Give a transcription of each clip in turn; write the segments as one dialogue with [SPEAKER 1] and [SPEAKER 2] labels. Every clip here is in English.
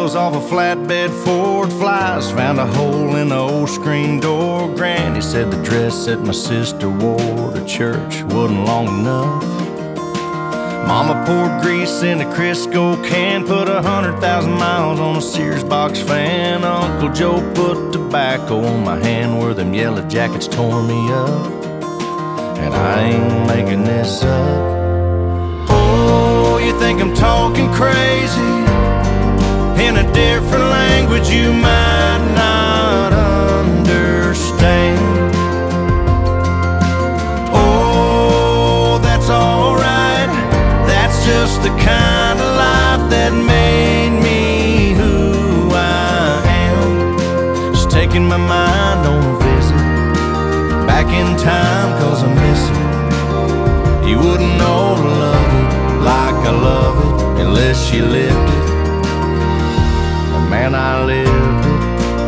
[SPEAKER 1] wheels off a flatbed Ford Flies. Found a hole in the old screen door. Granny said the dress that my sister wore to church wasn't long enough. Mama poured grease in a Crisco can, put 100,000 miles on a Sears box fan. Uncle Joe put tobacco on my hand where them yellow jackets tore me up. And I ain't making this up. Oh, you think I'm talking crazy? In a different language you might not understand. Oh, that's alright. That's just the kind of life that made me who I am. Just taking my mind on a visit back in time, 'cause I miss it. You wouldn't know to love it like I love it unless you lived it. And man, I lived it.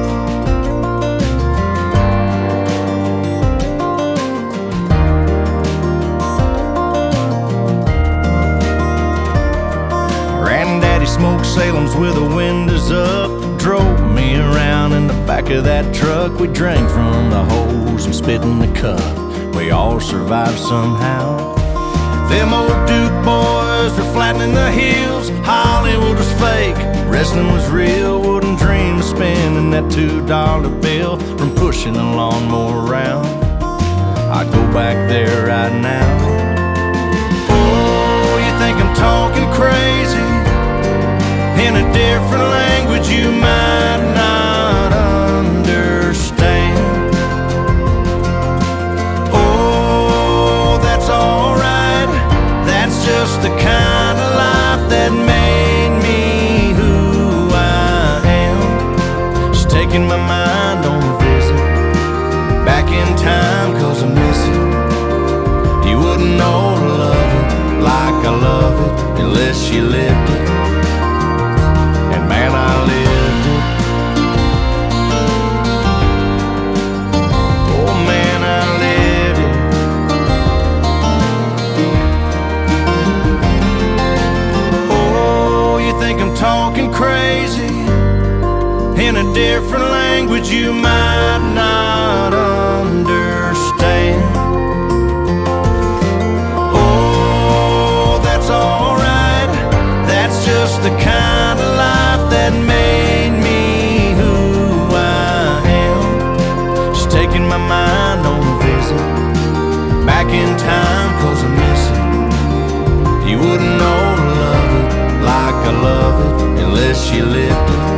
[SPEAKER 1] Granddaddy smoked Salem's with the windows up. Drove me around in the back of that truck. We drank from the hose and spit in the cup. We all survived somehow. Them old Duke boys were flattening the heels. Hollywood was fake, wrestling was real. Wouldn't dream of spending that $2 bill from pushing a lawnmower around. I'd go back there right now. Oh, you think I'm talking crazy? In a different language you might not understand. Oh, that's alright. That's just the kind of life that made me who I am. Just taking my mind on a visit back in time, 'cause I miss it. You wouldn't know to love it like I love it unless you lived it. And man, I lived it. Oh man, I lived it. Oh, you think I'm talking crazy? In a different language you might not understand. Oh, that's alright. That's just the kind of life that made me who I am. Just taking my mind on a visit back in time, 'cause I miss it. You wouldn't know to love it like I love it unless you lived it.